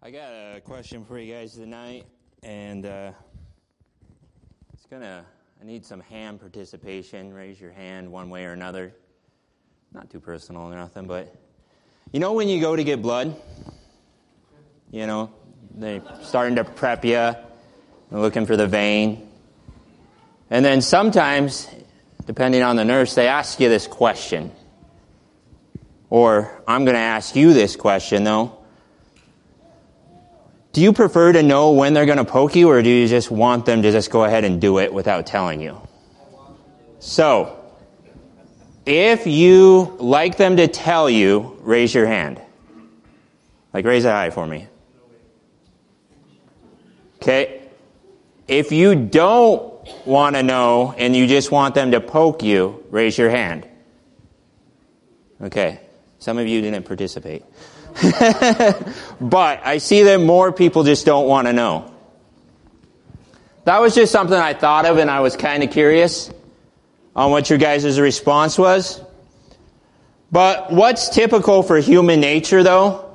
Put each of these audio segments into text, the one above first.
I got a question for you guys tonight, and I need some hand participation. Raise your hand one way or another. Not too personal or nothing, but you know when you go to get blood, you know, they're starting to prep you, they're looking for the vein. And then sometimes, depending on the nurse, they ask you this question. Or I'm going to ask you this question, though. Do you prefer to know when they're going to poke you, or do you just want them to just go ahead and do it without telling you? So, if you like them to tell you, raise your hand. Like, raise it high for me. Okay. If you don't want to know and you just want them to poke you, raise your hand. Okay. Some of you didn't participate. But I see that more people just don't want to know. That was just something I thought of, and I was kind of curious on what your guys' response was. But what's typical for human nature, though?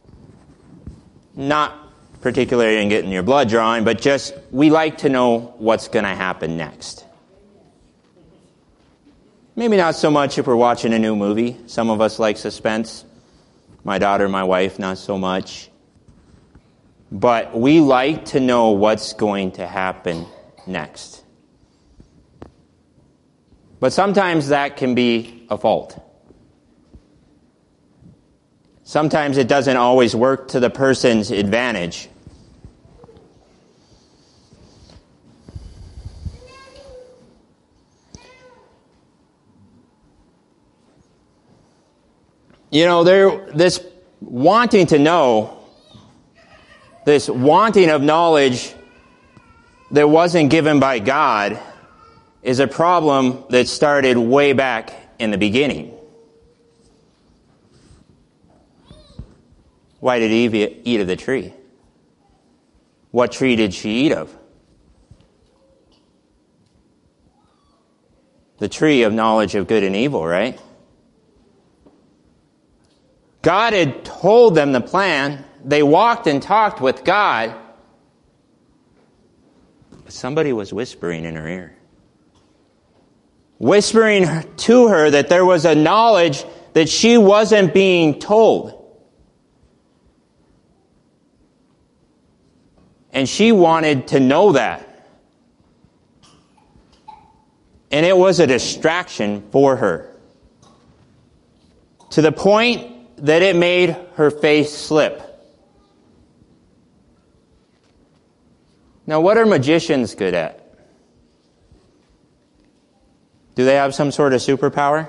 Not particularly in getting your blood drawn, but just we like to know what's going to happen next. Maybe not so much if we're watching a new movie. Some of us like suspense. My daughter, my wife, not so much. But we like to know what's going to happen next. But sometimes that can be a fault. Sometimes it doesn't always work to the person's advantage. You know, this wanting to know, this wanting of knowledge that wasn't given by God is a problem that started way back in the beginning. Why did Eve eat of the tree? What tree did she eat of? The tree of knowledge of good and evil, right? God had told them the plan. They walked and talked with God. But somebody was whispering in her ear. Whispering to her that there was a knowledge that she wasn't being told. And she wanted to know that. And it was a distraction for her. To the point that it made her face slip. Now, what are magicians good at? Do they have some sort of superpower?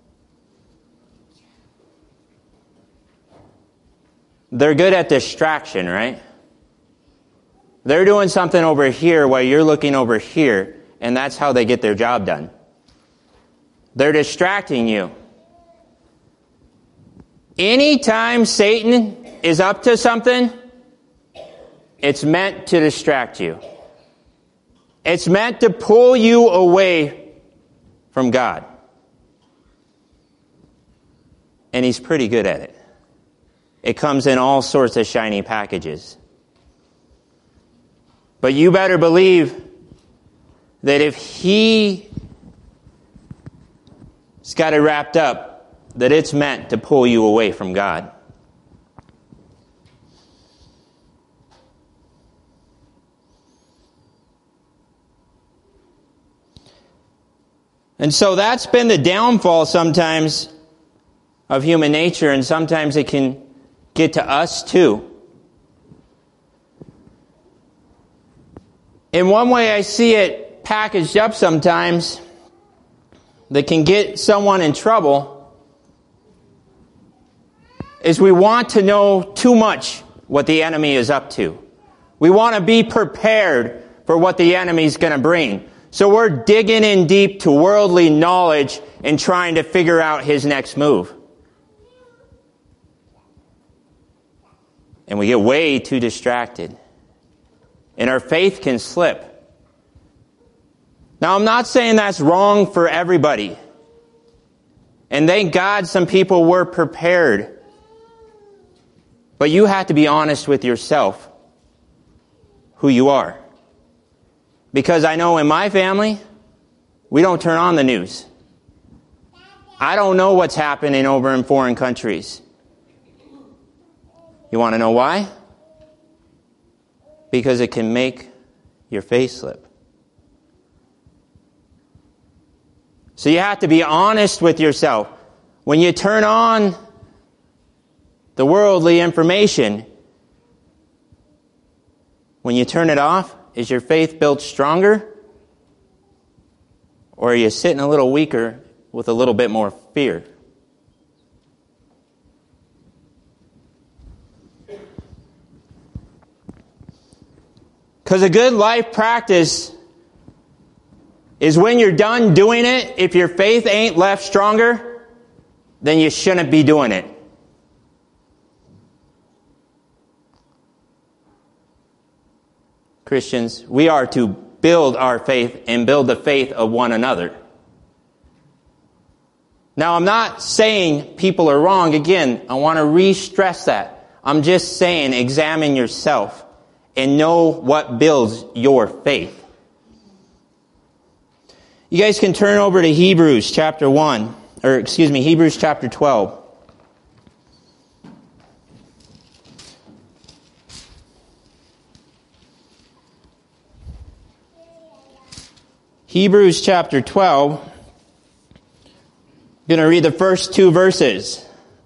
They're good at distraction, right? They're doing something over here while you're looking over here, and that's how they get their job done. They're distracting you. Anytime Satan is up to something, it's meant to distract you. It's meant to pull you away from God. And he's pretty good at it. It comes in all sorts of shiny packages. But you better believe that if he's got it wrapped up, that it's meant to pull you away from God. And so that's been the downfall sometimes of human nature, and sometimes it can get to us too. In one way I see it packaged up sometimes that can get someone in trouble is we want to know too much what the enemy is up to. We want to be prepared for what the enemy is going to bring. So we're digging in deep to worldly knowledge and trying to figure out his next move. And we get way too distracted. And our faith can slip. Now, I'm not saying that's wrong for everybody. And thank God some people were prepared But you have to be honest with yourself who you are. Because I know in my family, we don't turn on the news. I don't know what's happening over in foreign countries. You want to know why? Because it can make your face slip. So you have to be honest with yourself. When you turn on the worldly information, when you turn it off, is your faith built stronger? Or are you sitting a little weaker with a little bit more fear? Because a good life practice is when you're done doing it, if your faith ain't left stronger, then you shouldn't be doing it. Christians, we are to build our faith and build the faith of one another. Now, I'm not saying people are wrong. Again, I want to re-stress that. I'm just saying examine yourself and know what builds your faith. You guys can turn over to Hebrews chapter 12. Hebrews chapter 12. Hebrews chapter 12. I'm going to read the first 2 verses.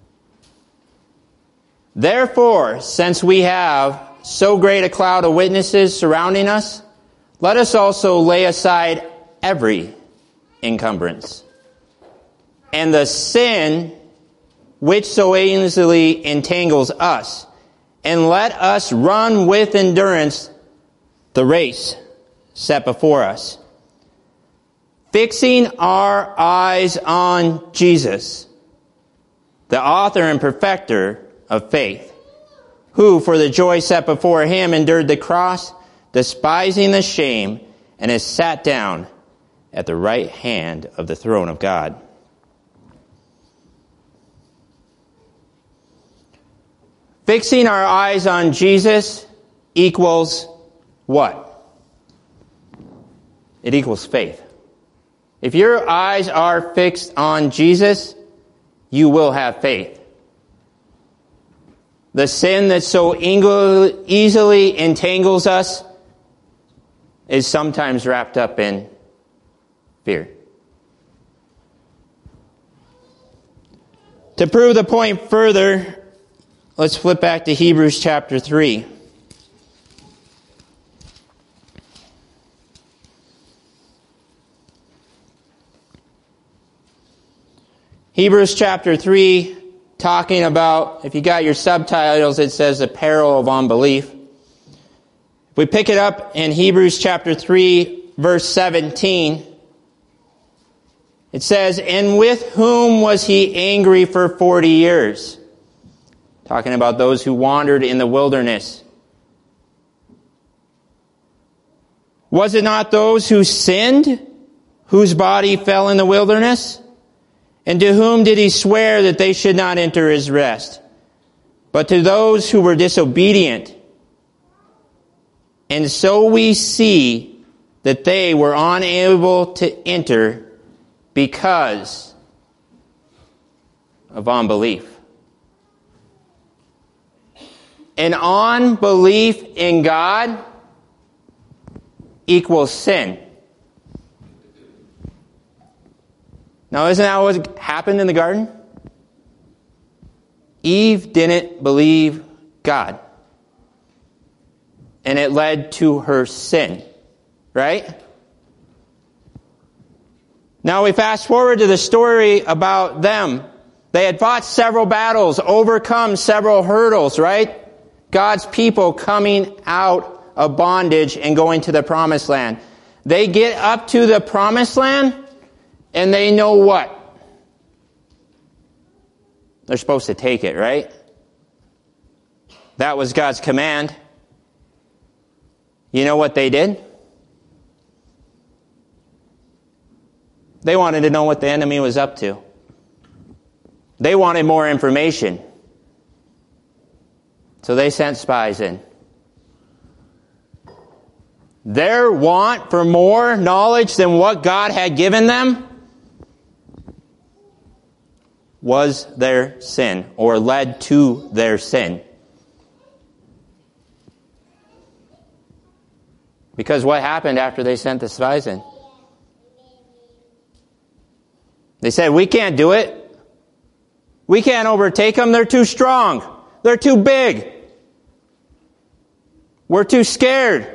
Therefore, since we have so great a cloud of witnesses surrounding us, let us also lay aside every encumbrance and the sin which so easily entangles us, and let us run with endurance the race set before us, fixing our eyes on Jesus, the author and perfecter of faith, who for the joy set before him endured the cross, despising the shame, and is sat down at the right hand of the throne of God. Fixing our eyes on Jesus equals what? It equals faith. If your eyes are fixed on Jesus, you will have faith. The sin that so easily entangles us is sometimes wrapped up in fear. To prove the point further, let's flip back to Hebrews chapter 3. Hebrews chapter 3, talking about, if you got your subtitles, it says the peril of unbelief. If we pick it up in Hebrews chapter 3, verse 17, it says, and with whom was he angry for 40 years? Talking about those who wandered in the wilderness. Was it not those who sinned, whose body fell in the wilderness? And to whom did he swear that they should not enter his rest? But to those who were disobedient. And so we see that they were unable to enter because of unbelief. An unbelief in God equals sin. Now, isn't that what happened in the garden? Eve didn't believe God. And it led to her sin. Right? Now we fast forward to the story about them. They had fought several battles, overcome several hurdles, right? God's people coming out of bondage and going to the promised land. They get up to the promised land, and they know what? They're supposed to take it, right? That was God's command. You know what they did? They wanted to know what the enemy was up to. They wanted more information. So they sent spies in. Their want for more knowledge than what God had given them was their sin, or led to their sin. Because what happened after they sent the spies in? They said, we can't do it. We can't overtake them. They're too strong. They're too big. We're too scared.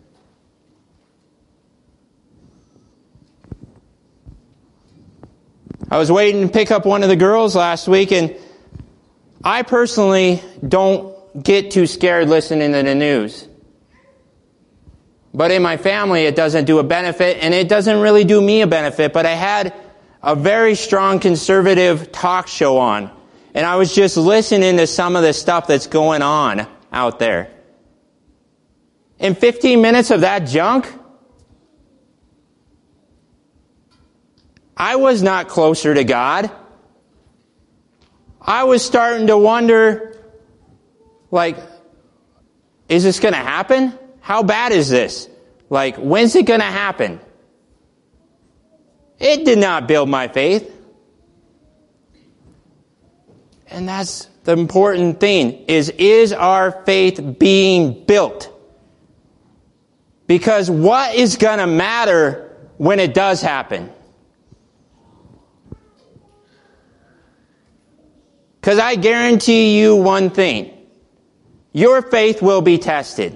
I was waiting to pick up one of the girls last week, and I personally don't get too scared listening to the news. But in my family, it doesn't do a benefit, and it doesn't really do me a benefit. But I had a very strong conservative talk show on, and I was just listening to some of the stuff that's going on out there. In 15 minutes of that junk, I was not closer to God. I was starting to wonder, like, is this going to happen? How bad is this? Like, when's it going to happen? It did not build my faith. And that's the important thing, is our faith being built? Because what is going to matter when it does happen? Because I guarantee you one thing. Your faith will be tested.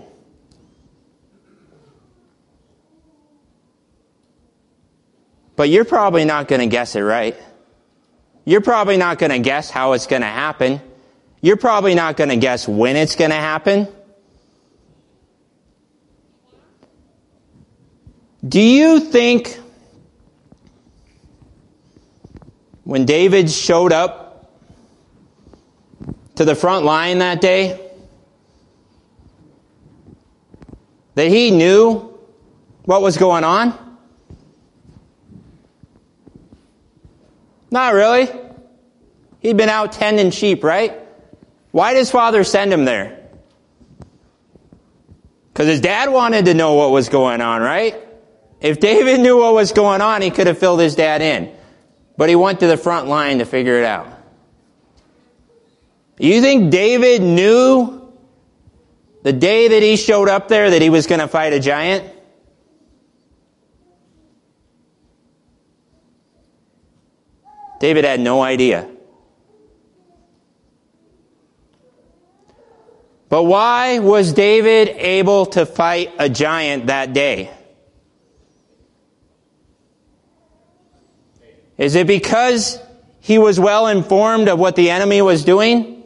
But you're probably not going to guess it right. You're probably not going to guess how it's going to happen. You're probably not going to guess when it's going to happen. Do you think when David showed up to the front line that day, that he knew what was going on? Not really. He'd been out tending sheep, right? Why did his father send him there? Because his dad wanted to know what was going on, right? If David knew what was going on, he could have filled his dad in. But he went to the front line to figure it out. You think David knew the day that he showed up there that he was going to fight a giant? David had no idea. But why was David able to fight a giant that day? Is it because he was well informed of what the enemy was doing?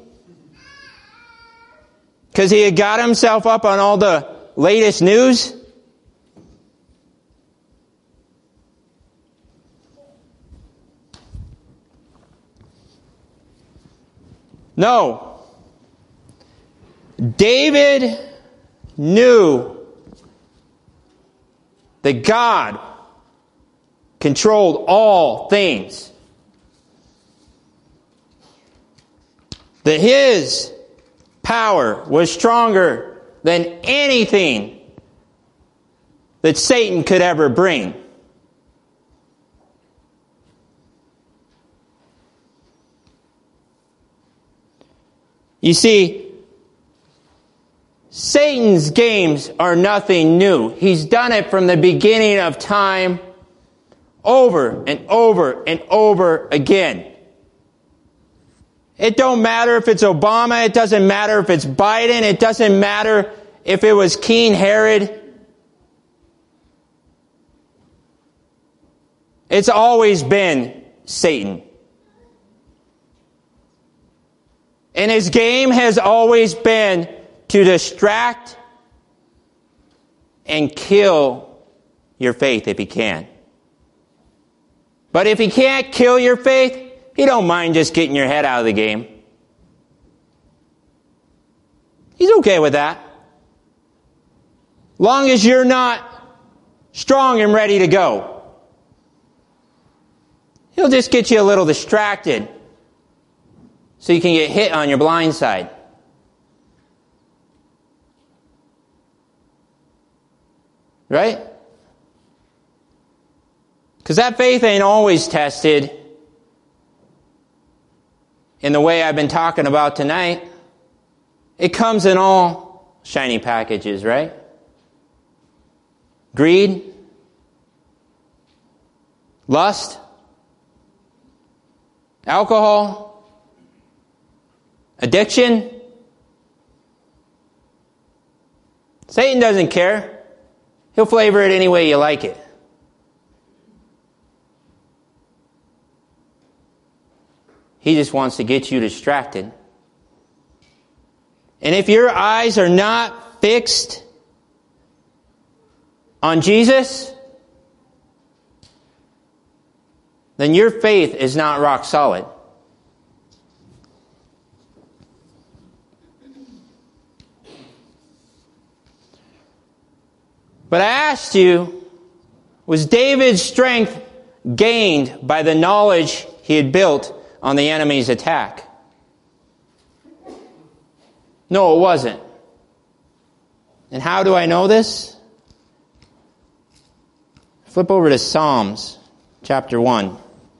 Because he had got himself up on all the latest news? No. David knew that God controlled all things. That his power was stronger than anything that Satan could ever bring. You see, Satan's games are nothing new. He's done it from the beginning of time over and over and over again. It don't matter if it's Obama. It doesn't matter if it's Biden. It doesn't matter if it was King Herod. It's always been Satan. And his game has always been to distract and kill your faith if he can. But if he can't kill your faith, he don't mind just getting your head out of the game. He's okay with that. Long as you're not strong and ready to go. He'll just get you a little distracted so you can get hit on your blind side. Right? Because that faith ain't always tested in the way I've been talking about tonight. It comes in all shiny packages, right? Greed, lust, alcohol, addiction. Satan doesn't care. He'll flavor it any way you like it. He just wants to get you distracted. And if your eyes are not fixed on Jesus, then your faith is not rock solid. But I asked you, was David's strength gained by the knowledge he had built on the enemy's attack? No, it wasn't. And how do I know this? Flip over to Psalms chapter 1.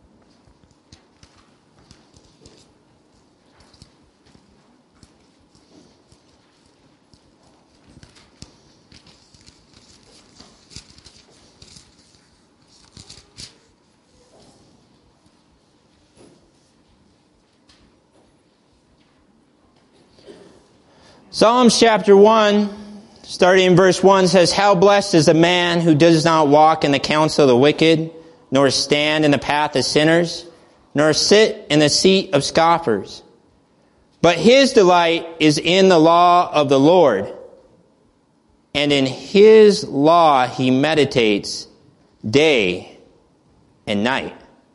Psalms chapter 1, starting in verse 1, says, "How blessed is the man who does not walk in the counsel of the wicked, nor stand in the path of sinners, nor sit in the seat of scoffers. But his delight is in the law of the Lord, and in his law he meditates day and night."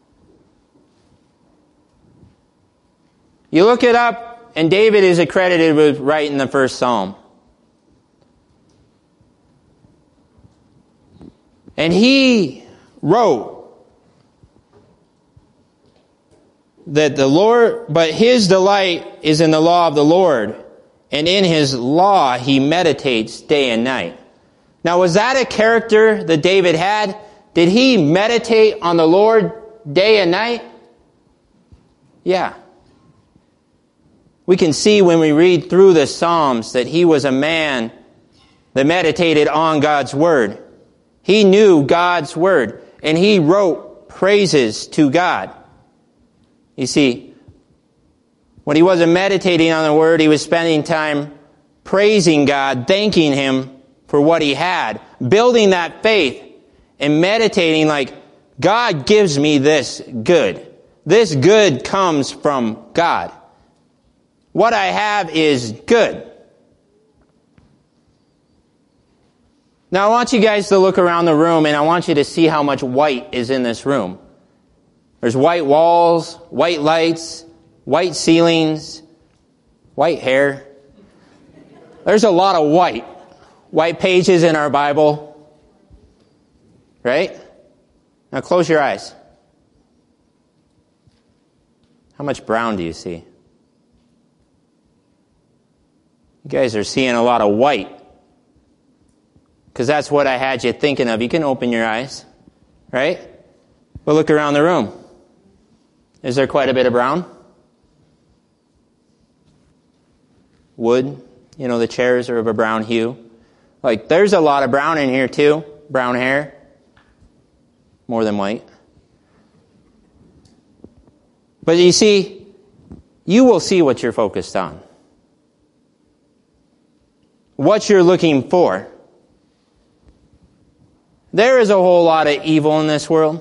You look it up, and David is accredited with writing the first psalm. And he wrote that but his delight is in the law of the Lord, and in his law he meditates day and night. Now, was that a character that David had? Did he meditate on the Lord day and night? Yeah. We can see when we read through the Psalms that he was a man that meditated on God's Word. He knew God's Word, and he wrote praises to God. You see, when he wasn't meditating on the Word, he was spending time praising God, thanking Him for what he had, building that faith, and meditating like, God gives me this good. This good comes from God. What I have is good. Now I want you guys to look around the room, and I want you to see how much white is in this room. There's white walls, white lights, white ceilings, white hair. There's a lot of white. White pages in our Bible. Right? Now close your eyes. How much brown do you see? You guys are seeing a lot of white. Because that's what I had you thinking of. You can open your eyes. Right? But look around the room. Is there quite a bit of brown? Wood. You know, the chairs are of a brown hue. Like, there's a lot of brown in here too. Brown hair. More than white. But you see, you will see what you're focused on. What you're looking for. There is a whole lot of evil in this world.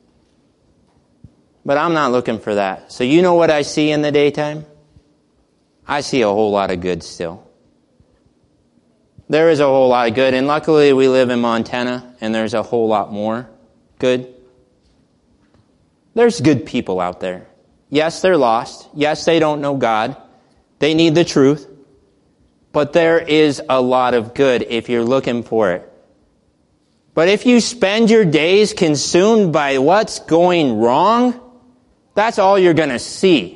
But I'm not looking for that. So you know what I see in the daytime? I see a whole lot of good still. There is a whole lot of good. And luckily we live in Montana, and there's a whole lot more good. There's good people out there. Yes, they're lost. Yes, they don't know God. They need the truth. But there is a lot of good if you're looking for it. But if you spend your days consumed by what's going wrong, that's all you're going to see.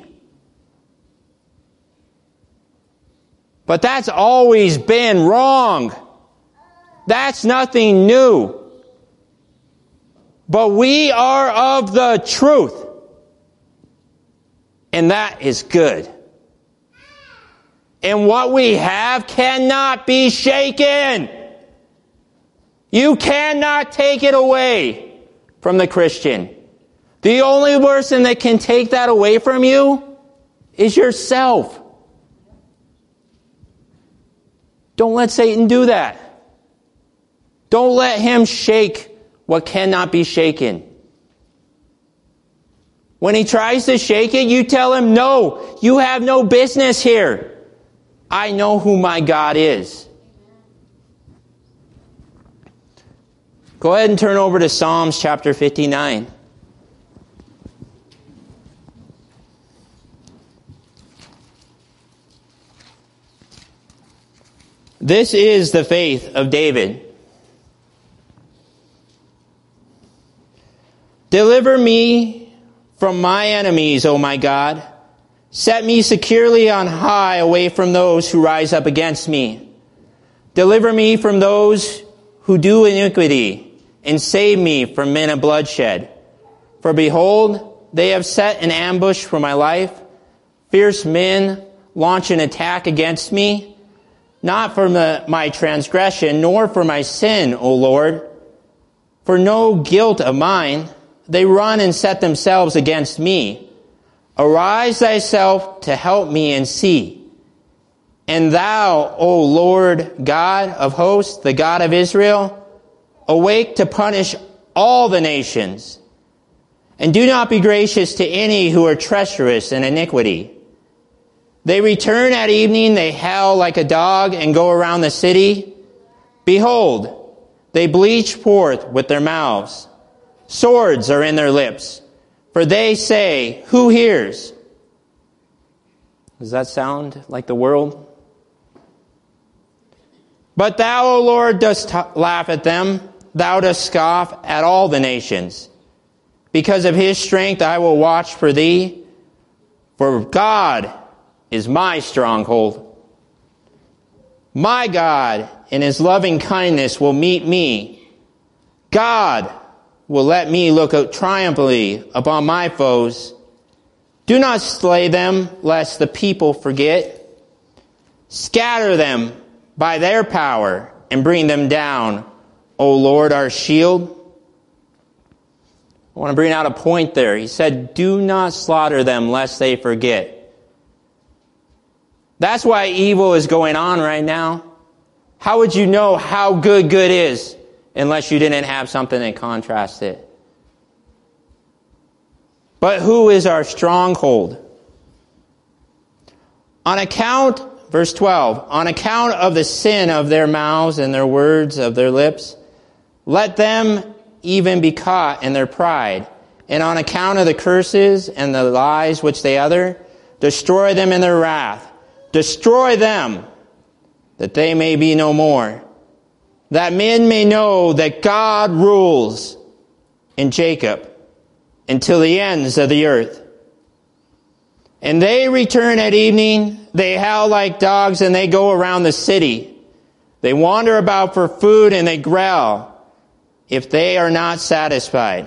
But that's always been wrong. That's nothing new. But we are of the truth. And that is good. And what we have cannot be shaken. You cannot take it away from the Christian. The only person that can take that away from you is yourself. Don't let Satan do that. Don't let him shake what cannot be shaken. When he tries to shake it, you tell him, no, you have no business here. I know who my God is. Go ahead and turn over to Psalms chapter 59. This is the faith of David. Deliver me from my enemies, O my God. Set me securely on high away from those who rise up against me. Deliver me from those who do iniquity, and save me from men of bloodshed. For behold, they have set an ambush for my life. Fierce men launch an attack against me. Not for my transgression, nor for my sin, O Lord. For no guilt of mine, they run and set themselves against me. Arise thyself to help me and see. And thou, O Lord God of hosts, the God of Israel, awake to punish all the nations. And do not be gracious to any who are treacherous in iniquity. They return at evening, they howl like a dog and go around the city. Behold, they bleach forth with their mouths. Swords are in their lips. For they say, who hears? Does that sound like the world? But thou, O Lord, dost laugh at them. Thou dost scoff at all the nations. Because of his strength I will watch for thee. For God is my stronghold. My God in his loving kindness will meet me. God will let me look triumphantly upon my foes. Do not slay them, lest the people forget. Scatter them by their power and bring them down, O Lord, our shield. I want to bring out a point there. He said, do not slaughter them, lest they forget. That's why evil is going on right now. How would you know how good is unless you didn't have something that contrasts it? But who is our stronghold? On account, verse 12, on account of the sin of their mouths and their words of their lips, let them even be caught in their pride. And on account of the curses and the lies which they utter, destroy them in their wrath. Destroy them, that they may be no more. That men may know that God rules in Jacob until the ends of the earth. And they return at evening, they howl like dogs, and they go around the city. They wander about for food, and they growl if they are not satisfied.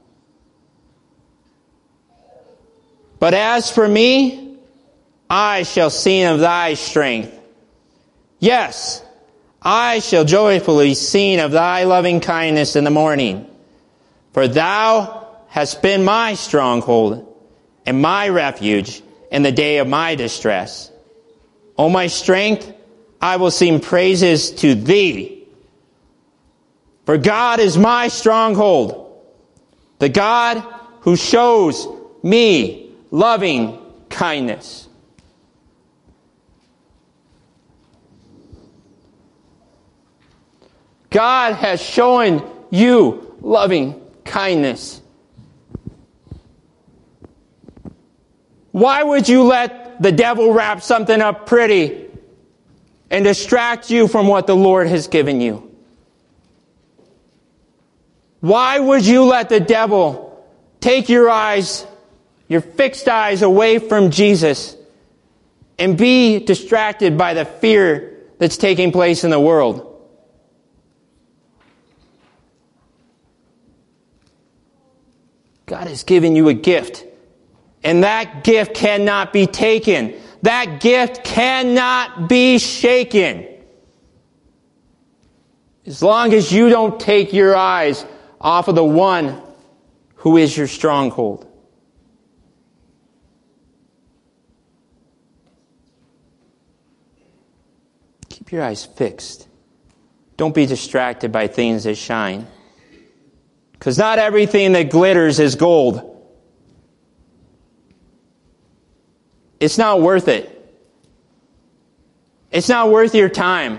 But as for me, I shall sing of thy strength. Yes, I shall joyfully sing of thy loving kindness in the morning. For thou hast been my stronghold and my refuge in the day of my distress. O my strength, I will sing praises to thee. For God is my stronghold, the God who shows me loving kindness. God has shown you loving kindness. Why would you let the devil wrap something up pretty and distract you from what the Lord has given you? Why would you let the devil take your eyes, your fixed eyes away from Jesus and be distracted by the fear that's taking place in the world? God has given you a gift. And that gift cannot be taken. That gift cannot be shaken. As long as you don't take your eyes off of the one who is your stronghold. Keep your eyes fixed. Don't be distracted by things that shine. Because not everything that glitters is gold. It's not worth it. It's not worth your time.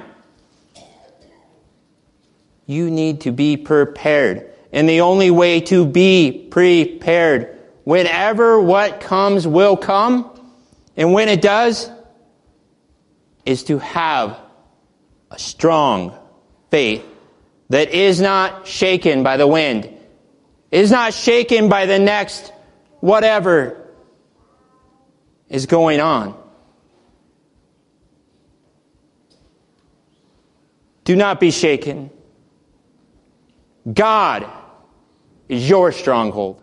You need to be prepared. And the only way to be prepared, whenever what comes will come, and when it does, is to have a strong faith that is not shaken by the wind, is not shaken by the next whatever is going on. Do not be shaken. God is your stronghold.